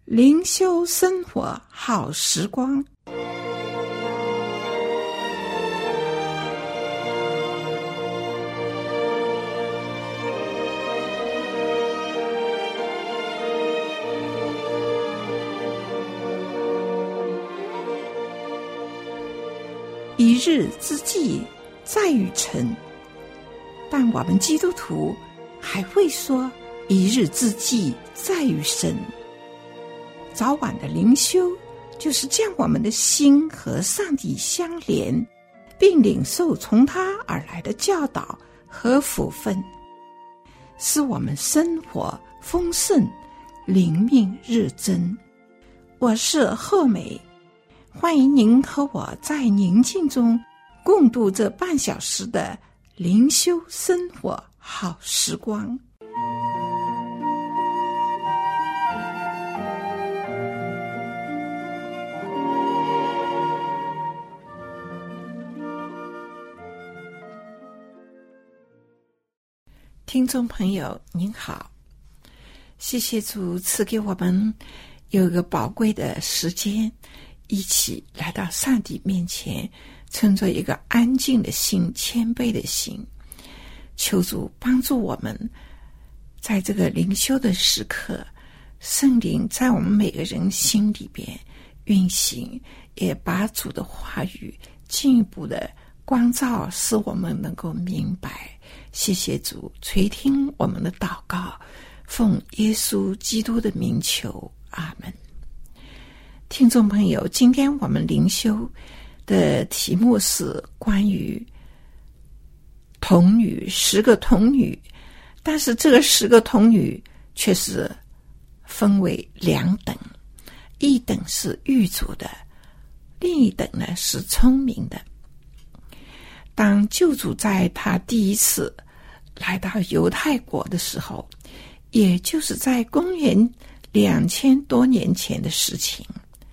灵修生活好时光。一日之计在于晨，但我们基督徒还会说一日之计在于神。早晚的灵修就是将我们的心和上帝相连，并领受从他而来的教导和福分，使我们生活丰盛，灵命日增。我是贺美，欢迎您和我在宁静中共度这半小时的灵修生活好时光。听众朋友您好，谢谢主赐给我们有一个宝贵的时间，一起来到上帝面前，存着一个安静的心，谦卑的心，求主帮助我们在这个灵修的时刻，圣灵在我们每个人心里边运行，也把主的话语进一步的光照，使我们能够明白。谢谢主垂听我们的祷告，奉耶稣基督的名求，阿们。听众朋友，今天我们灵修的题目是关于童女，10个童女，但是这个10个童女却是分为2等，一等是狱卒的，另一等呢是聪明的。当救主在他第一次来到犹太国的时候，也就是在公元2000多年前的事情，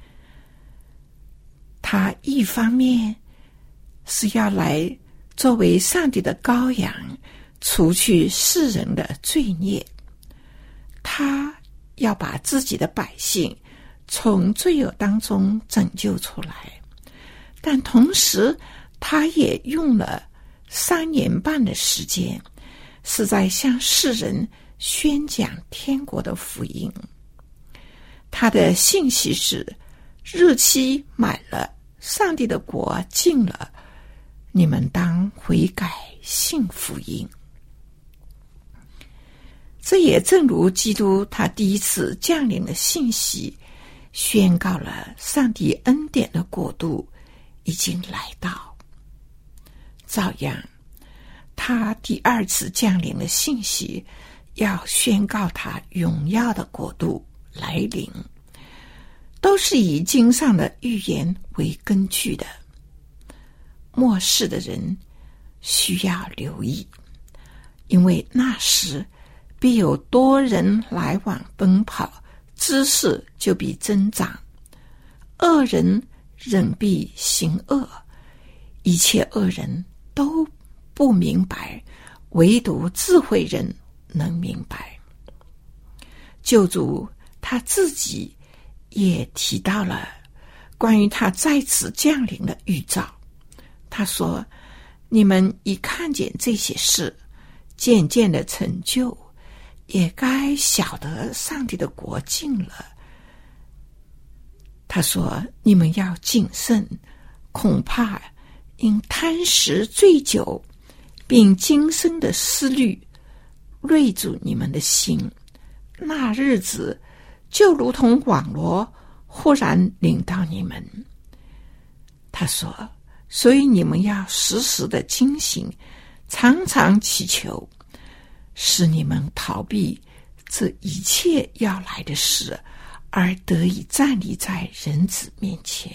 他一方面是要来作为上帝的羔羊，除去世人的罪孽，他要把自己的百姓从罪恶当中拯救出来，但同时他也用了3年半的时间，是在向世人宣讲天国的福音。他的信息是，日期满了，上帝的国近了，你们当悔改信福音。这也正如基督他第一次降临的信息，宣告了上帝恩典的国度已经来到。照样，他第2次降临的信息要宣告他荣耀的国度来临，都是以经上的预言为根据的。末世的人需要留意，因为那时必有多人来往奔跑，知识就必增长，恶人仍必行恶，一切恶人都不明白，唯独智慧人能明白。救主他自己也提到了关于他再次降临的预兆，他说，你们一看见这些事渐渐的成就，也该晓得上帝的国近了。他说，你们要谨慎，恐怕因贪食醉酒并今生的思虑累住你们的心，那日子就如同网罗忽然临到你们。他说，所以你们要时时的警醒，常常祈求，使你们逃避这一切要来的事，而得以站立在人子面前。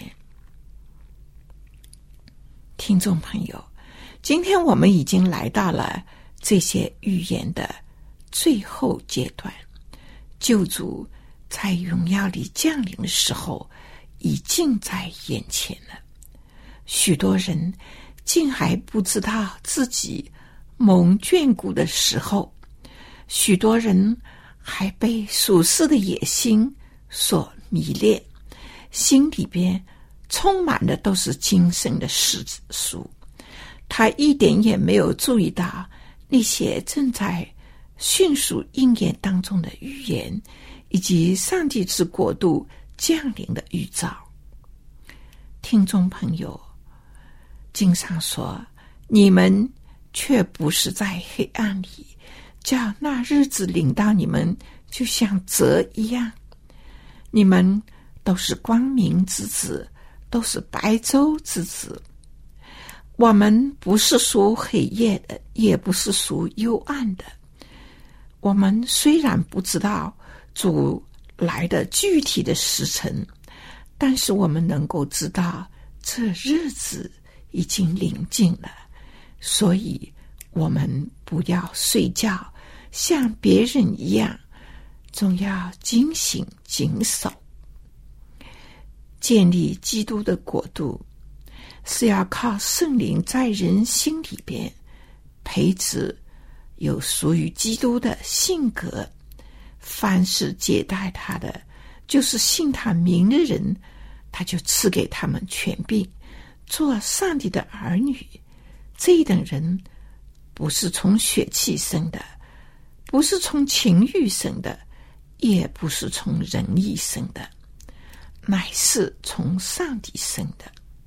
听众朋友，今天我们已经来到了这些预言的最后阶段，救主在荣耀里降临的时候已近在眼前了。许多人竟还不知道自己蒙眷顾的时候，许多人还被属世的野心所迷恋，心里边充满的都是今生的世俗。他一点也没有注意到那些正在迅速应验当中的预言，以及上帝之国度降临的预兆。听众朋友，经上说，你们却不是在黑暗里，叫那日子领到你们就像蛇一样。你们都是光明之子，都是白昼之子。我们不是属黑夜的，也不是属幽暗的。我们虽然不知道主来的具体的时辰，但是我们能够知道这日子已经临近了，所以我们不要睡觉，像别人一样，总要警醒谨守。建立基督的国度，是要靠圣灵在人心里边培植有属于基督的性格。凡是接待他的，就是信他名的人，他就赐给他们权柄，做上帝的儿女。这一等人不是从血气生的，不是从情欲生的，也不是从人意生的，乃是从上帝生的。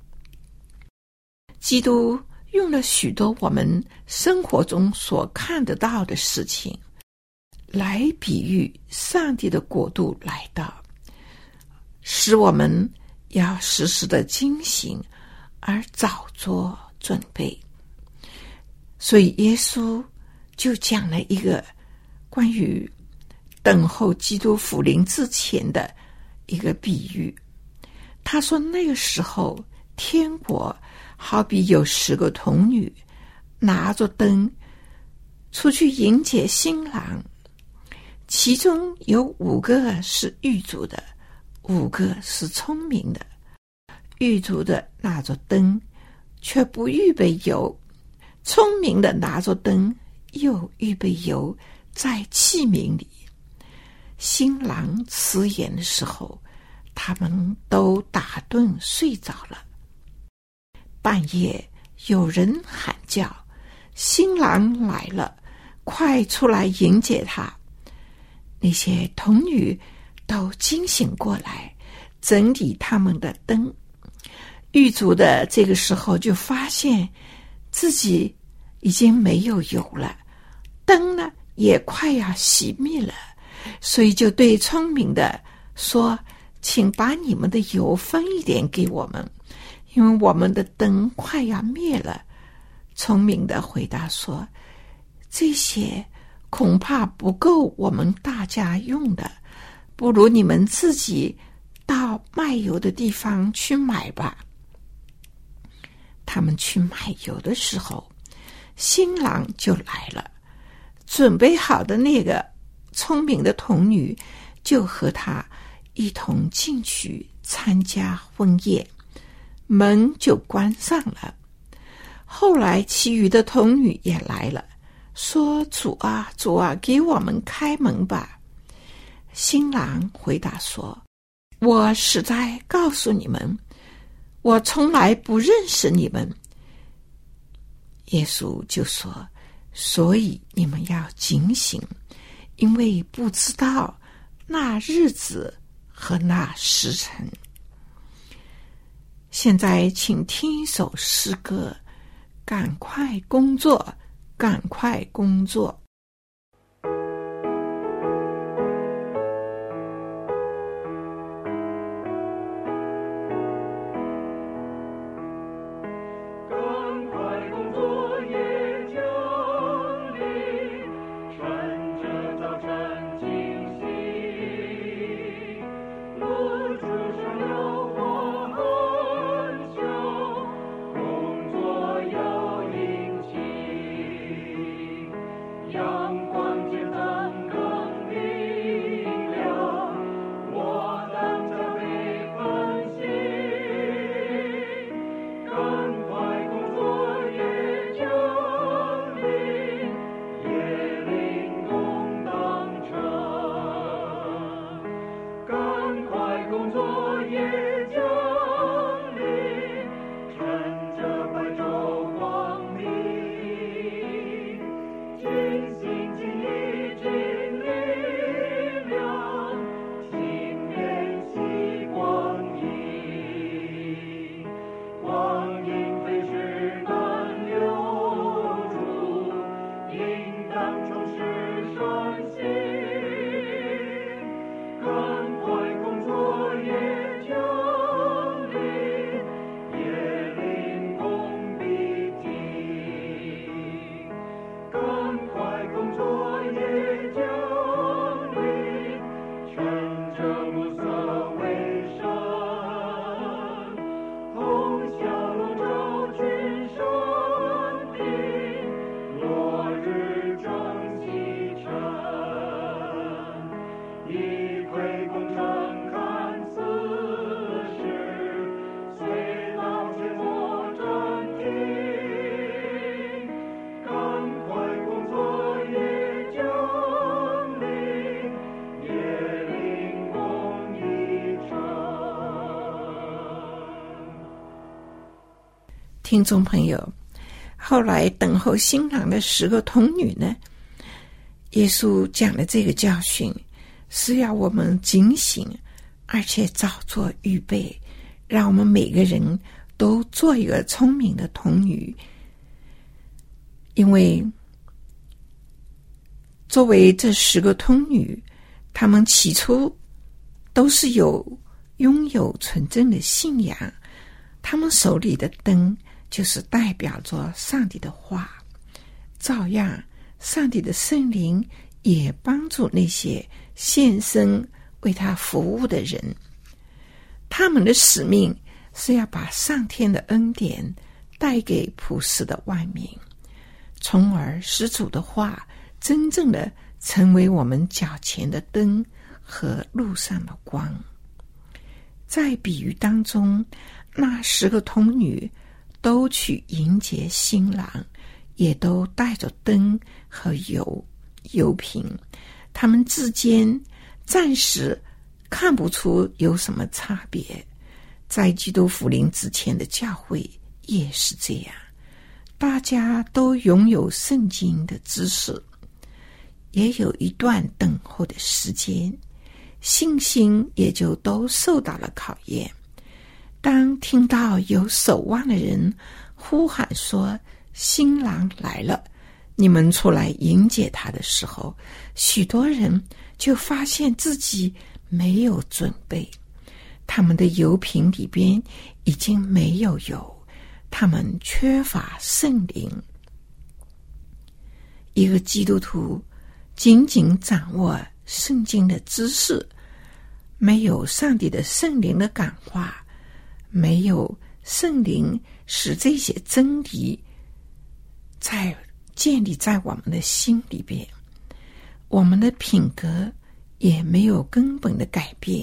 基督用了许多我们生活中所看得到的事情来比喻上帝的国度来到，使我们要时时的警醒而早做准备。所以耶稣就讲了一个关于等候基督复临之前的一个比喻。他说那个时候，天国好比有10个童女拿着灯出去迎接新郎，其中有5个是狱卒的，5个是聪明的。狱卒的拿着灯却不预备油，聪明的拿着灯又预备油在器皿里。新郎辞言的时候，他们都打盹睡着了。半夜有人喊叫，新郎来了，快出来迎接他。那些童女都惊醒过来，整理他们的灯。狱卒的这个时候就发现自己已经没有油了，灯呢也快要熄灭了，所以就对聪明的说，请把你们的油分一点给我们，因为我们的灯快要灭了。聪明的回答说，这些恐怕不够我们大家用的，不如你们自己到卖油的地方去买吧。他们去买油的时候，新郎就来了，准备好的那个聪明的童女就和他一同进去参加婚宴，门就关上了。后来其余的童女也来了，说，主啊，主啊，给我们开门吧。新郎回答说，我实在告诉你们，我从来不认识你们。耶稣就说，所以你们要警醒，因为不知道那日子和那时辰。现在请听一首诗歌，赶快工作，赶快工作。 要工作也降临，趁着白昼光明，尽心尽意尽力量，勤练习光阴，光阴飞逝难留住，应当充实身心。赶快工作也降临，也领功必定。赶快工作也降临，趁着暮色未深，红霞笼罩群山顶，落日正西沉。一篑功成看似时，虽老却莫暂停。赶快工作也降临，也领功一成。 听众朋友，后来等候新郎的10个童女呢，耶稣讲的这个教训是要我们警醒，而且早做预备，让我们每个人都做一个聪明的童女。因为作为这10个童女，她们起初都是拥有纯正的信仰，她们手里的灯就是代表着上帝的话，照样上帝的圣灵也帮助那些献身为他服务的人。他们的使命是要把上天的恩典带给普世的万民，从而使主的话真正的成为我们脚前的灯和路上的光。在比喻当中，那10个童女都去迎接新郎，也都带着灯和油瓶，他们之间暂时看不出有什么差别。在基督复临之前的教会也是这样，大家都拥有圣经的知识，也有一段等候的时间，信心也就都受到了考验。当听到有守望的人呼喊说新郎来了，你们出来迎接他的时候，许多人就发现自己没有准备，他们的油瓶里边已经没有油，他们缺乏圣灵。一个基督徒仅仅掌握圣经的知识，没有上帝的圣灵的感化，没有圣灵使这些真理建立在我们的心里边，我们的品格也没有根本的改变。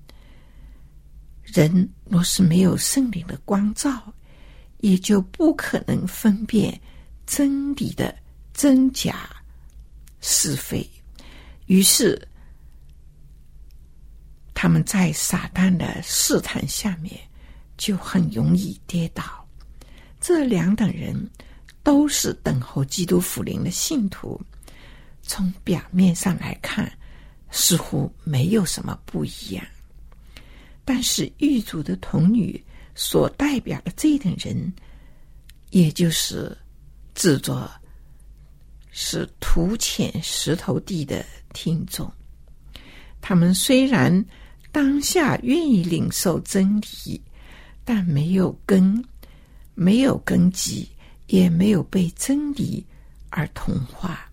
人若是没有圣灵的光照，也就不可能分辨真理的真假是非，于是他们在撒旦的试探下面就很容易跌倒。这2等人都是等候基督复临的信徒，从表面上来看似乎没有什么不一样，但是狱卒的童女所代表的这等人，也就是指着是土浅石头地的听众。他们虽然当下愿意领受真理，但没有根基，也没有被真理而同化。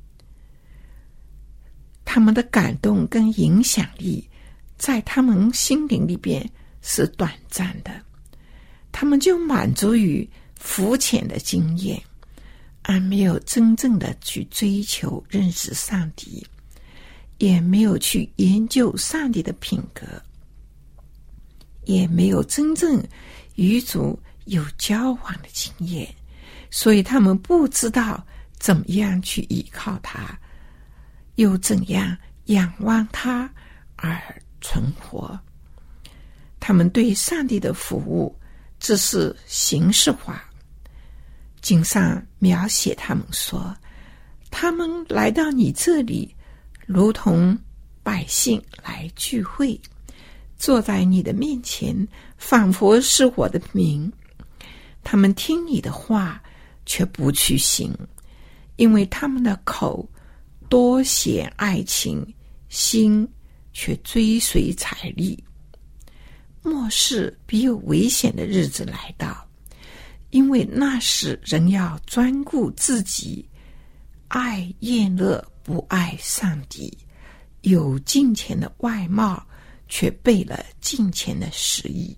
他们的感动跟影响力在他们心灵里边是短暂的，他们就满足于肤浅的经验，而没有真正的去追求认识上帝，也没有去研究上帝的品格，也没有真正与主有交往的经验，所以他们不知道怎么样去依靠他，又怎样仰望他而存活。 他们对上帝的服务只是形式化。经上描写他们说，他们来到你这里，如同百姓来聚会，坐在你的面前，仿佛是我的民。他们听你的话，却不去行，因为他们的口多显爱情，心却追随财力。末世必有危险的日子来到，因为那时人要专顾自己，爱厌乐，不爱上帝，有金钱的外貌，却背了金钱的实意。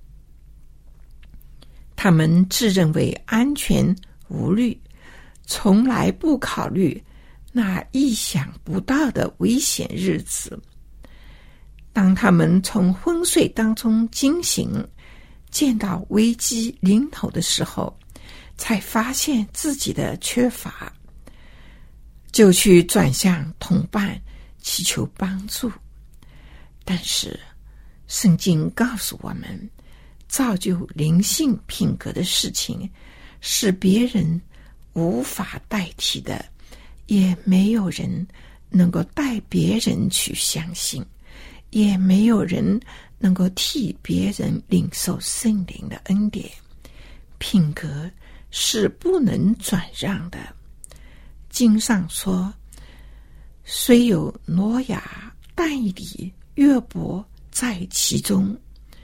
他们自认为安全无虑，从来不考虑那意想不到的危险日子。当他们从昏睡当中惊醒，见到危机临头的时候，才发现自己的缺乏，就去转向同伴祈求帮助。但是圣经告诉我们，造就灵性品格的事情是别人无法代替的，也没有人能够带别人去相信，也没有人能够替别人领受圣灵的恩典。品格是不能转让的。经上说，虽有挪亚、但以理、约伯在其中，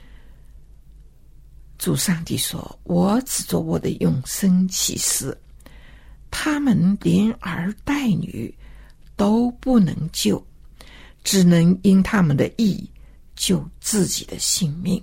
主上帝说，我只做我的永生启示，他们连儿带女都不能救，只能因他们的义救自己的性命。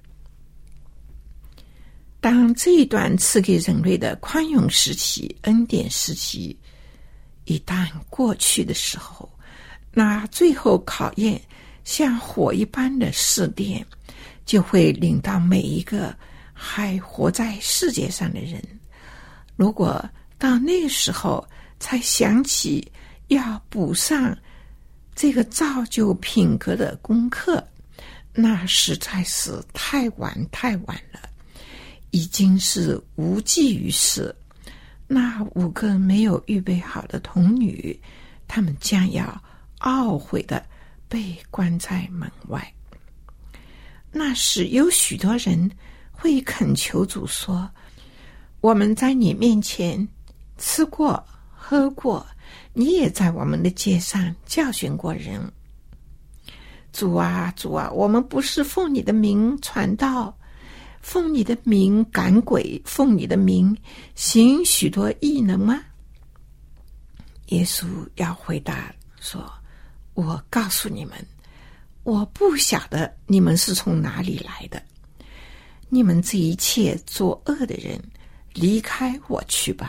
当这一段赐给人类的宽容时期、恩典时期一旦过去的时候，那最后考验像火一般的试炼就会临到每一个还活在世界上的人。如果到那个时候才想起要补上这个造就品格的功课，那实在是太晚了，已经是无济于事。那5个没有预备好的童女，他们将要懊悔的被关在门外。那时有许多人会恳求主说，我们在你面前吃过喝过，你也在我们的街上教训过人。主啊，主啊，我们不是奉你的名传道，奉你的名赶鬼，奉你的名行许多异能吗？耶稣要回答说，我告诉你们，我不晓得你们是从哪里来的，你们这一切作恶的人，离开我去吧。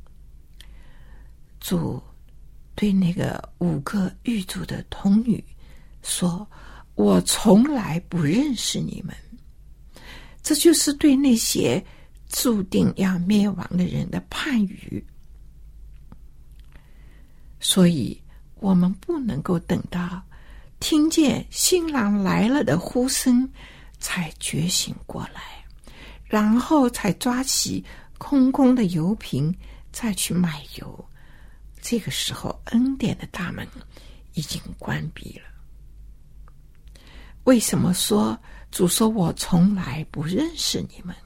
主对那个5个狱卒的童女说，我从来不认识你们。这就是对那些注定要灭亡的人的判语。所以我们不能够等到听见新郎来了的呼声才觉醒过来，然后才抓起空空的油瓶再去买油。这个时候恩典的大门已经关闭了。为什么说主说我从来不认识你们？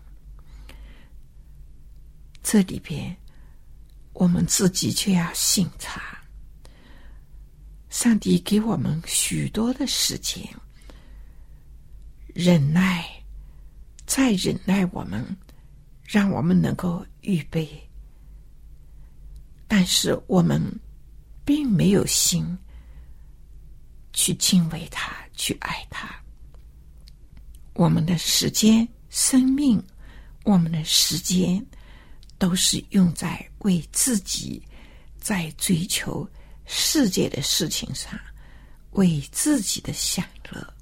这里边我们自己就要省察。上帝给我们许多的时间，忍耐，再忍耐我们，让我们能够预备。但是我们并没有心去敬畏他，去爱他。我们的时间、生命，我们的时间都是用在为自己在追求世界的事情上，为自己的享乐，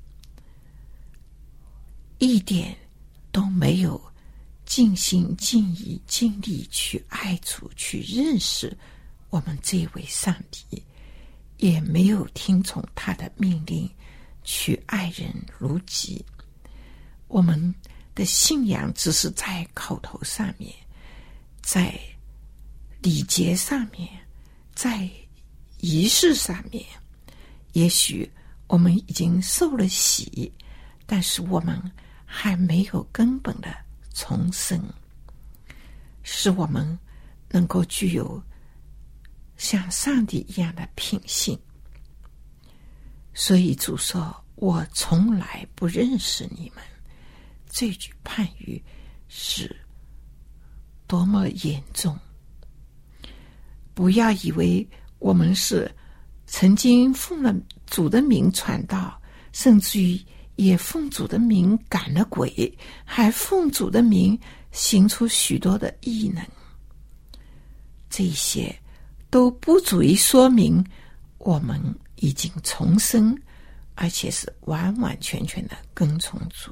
一点都没有尽心尽意尽力去爱主，去认识我们这位上帝，也没有听从他的命令去爱人如己。 我们的信仰只是在口头上面，在礼节上面，在仪式上面，也许我们已经受了洗，但是我们还没有根本的重生，使我们能够具有像上帝一样的品性。所以主说，我从来不认识你们。这句判语是多么严重！不要以为我们是曾经奉了主的名传道，甚至于也奉主的名赶了鬼，还奉主的名行出许多的异能。这些都不足以说明我们已经重生，而且是完完全全的跟从主。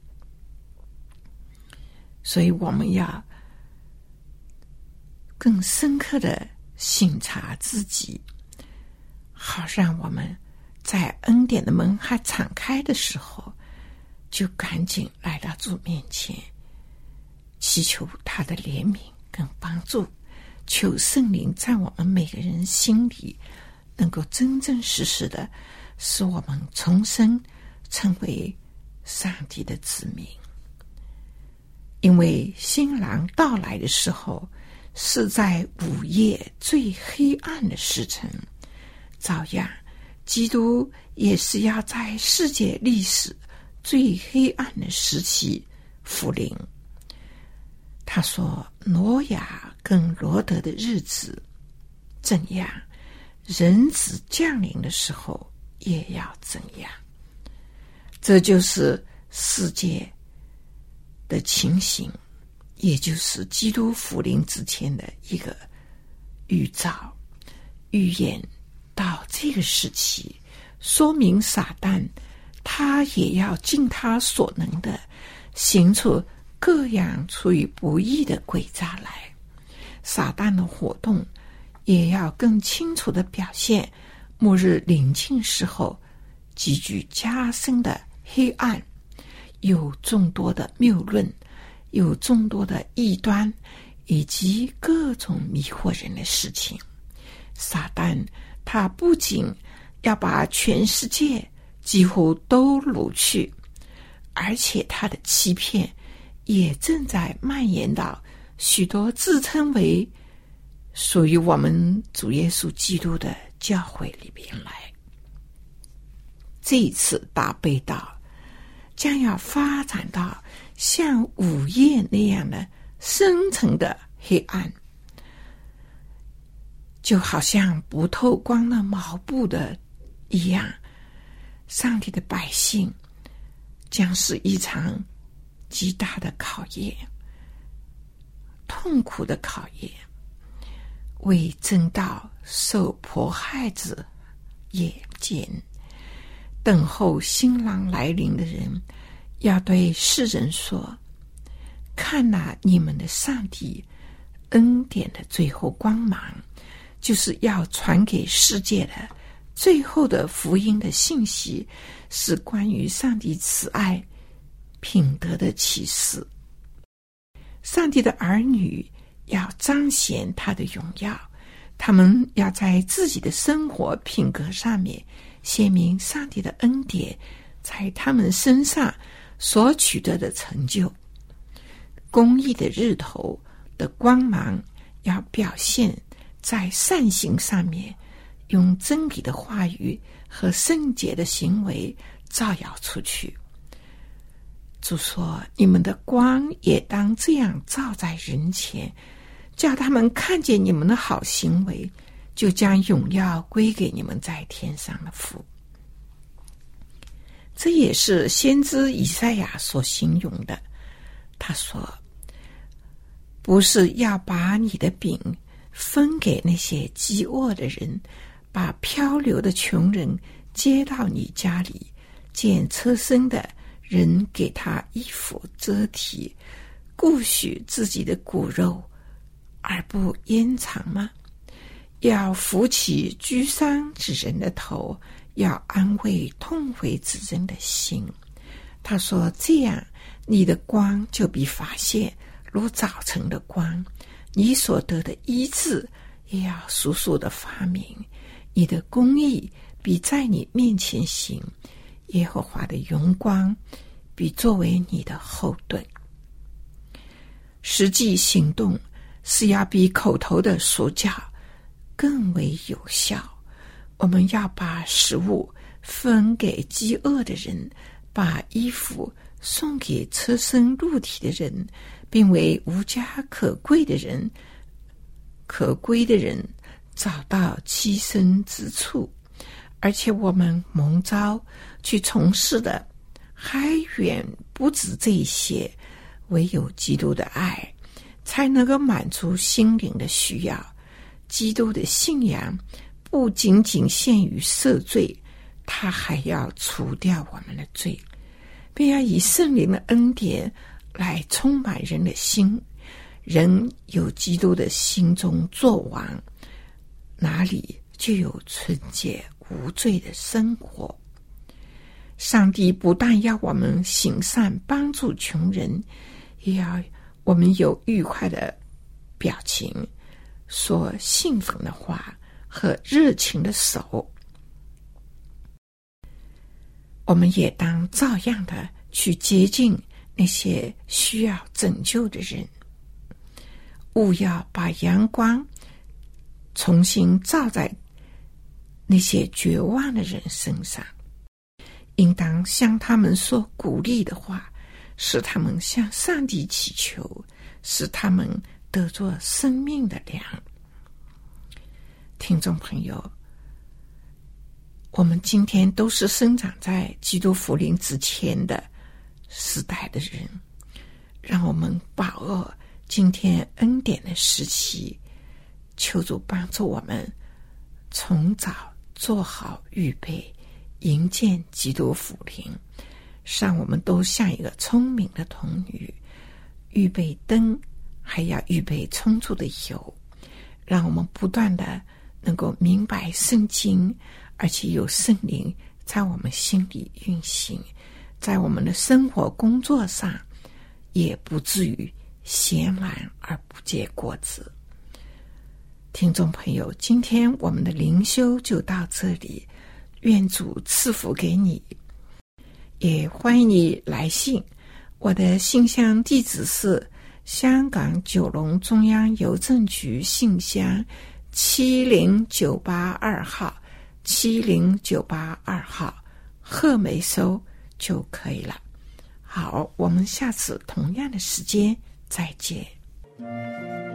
所以我们要更深刻的省察自己，好让我们在恩典的门还敞开的时候，就赶紧来到主面前，祈求他的怜悯跟帮助，求圣灵在我们每个人心里能够真真实实的使我们重生，成为上帝的子民。因为新郎到来的时候是在午夜最黑暗的时辰，照样基督也是要在世界历史最黑暗的时期复临。他说，挪亚跟罗得的日子怎样，人子降临的时候也要怎样。这就是世界的情形，也就是基督复临之前的一个预兆预言。到这个时期，说明撒旦他也要尽他所能的行出各样出于不义的诡诈来。撒旦的活动也要更清楚地表现末日临近时候急剧加深的黑暗，有众多的谬论，有众多的异端，以及各种迷惑人的事情。撒旦他不仅要把全世界几乎都掳去，而且他的欺骗也正在蔓延到许多自称为属于我们主耶稣基督的教会里边来。这一次大背道将要发展到像午夜那样的深层的黑暗，就好像不透光的毛布的一样。上帝的百姓将是一场极大的考验，痛苦的考验。为真道受迫害之夜间，等候新郎来临的人要对世人说，看哪，你们的上帝恩典的最后光芒，就是要传给世界的最后的福音的信息，是关于上帝慈爱品德的启示。上帝的儿女要彰显他的荣耀，他们要在自己的生活品格上面显明上帝的恩典在他们身上所取得的成就。公义的日头的光芒要表现在善行上面，用真理的话语和圣洁的行为照耀出去。主说，你们的光也当这样照在人前，叫他们看见你们的好行为，就将荣耀归给你们在天上的父。这也是先知以赛亚所形容的。他说，不是要把你的饼分给那些饥饿的人，把漂流的穷人接到你家里，见车身的人给他衣服遮体，顾许自己的骨肉而不掩藏吗？要扶起居丧之人的头，要安慰痛悔之人的心。他说，这样你的光就必发现如早晨的光，你所得的医治也要速速的发明，你的公义必在你面前行，耶和华的荣光必作为你的后盾。实际行动是要比口头的说教更为有效。我们要把食物分给饥饿的人，把衣服送给侧身露体的人，并为无家可归的人找到栖身之处。而且我们蒙召去从事的还远不止这些，唯有基督的爱才能够满足心灵的需要。基督的信仰不仅仅限于赦罪，他还要除掉我们的罪，并要以圣灵的恩典来充满人的心。人有基督的心中作王，哪里就有纯洁无罪的生活。上帝不但要我们行善帮助穷人，也要我们有愉快的表情，说兴奋的话和热情的手。我们也当照样的去接近那些需要拯救的人，务要把阳光重新照在那些绝望的人身上，应当向他们说鼓励的话，使他们向上帝祈求，使他们得着生命的粮。听众朋友，我们今天都是生长在基督复临之前的时代的人，让我们把握今天恩典的时期，求主帮助我们从早做好预备，迎接基督复临，让我们都像一个聪明的童女，预备灯，还要预备充足的油，让我们不断的能够明白圣经，而且有圣灵在我们心里运行，在我们的生活工作上也不至于闲懒而不结果子。听众朋友，今天我们的灵修就到这里，愿主赐福给你，也欢迎你来信。我的信箱地址是香港九龙中央邮政局信箱70982号70982号，贺梅收就可以了。好，我们下次同样的时间再见。